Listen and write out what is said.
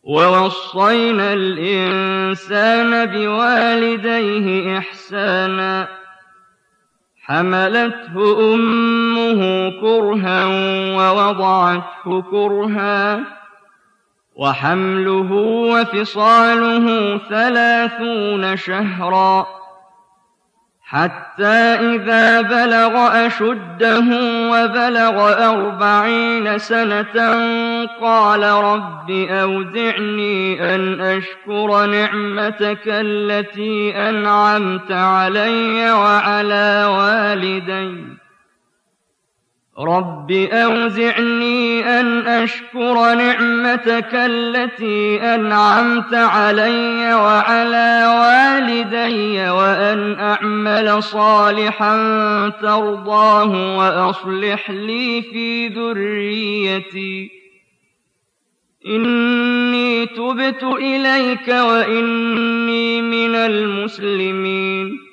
وَوَصَّيْنَا الْإِنسَانَ بِوَالِدَيْهِ إِحْسَانًا حَمَلَتْهُ أُمُّهُ كُرْهًا وَوَضَعَتْهُ كُرْهًا وَحَمْلُهُ وَفِصَالُهُ 30 شَهْرًا حَتَّىٰ إِذَا بَلَغَ أَشُدَّهُ وَبَلَغَ 40 سَنَةً قَالَ رَبِّ أَوْزِعْنِي أَنْ أَشْكُرَ نِعْمَتَكَ الَّتِي أَنْعَمْتَ عَلَيَّ وَعَلَىٰ وَالِدَيَّ وَأَنْ أَعْمَلَ صَالِحًا تَرْضَاهُ وَأَصْلِحْ لِي فِي ذُرِّيَّتِي إِنِّي تُبْتُ إِلَيْكَ وَإِنِّي مِنَ الْمُسْلِمِينَ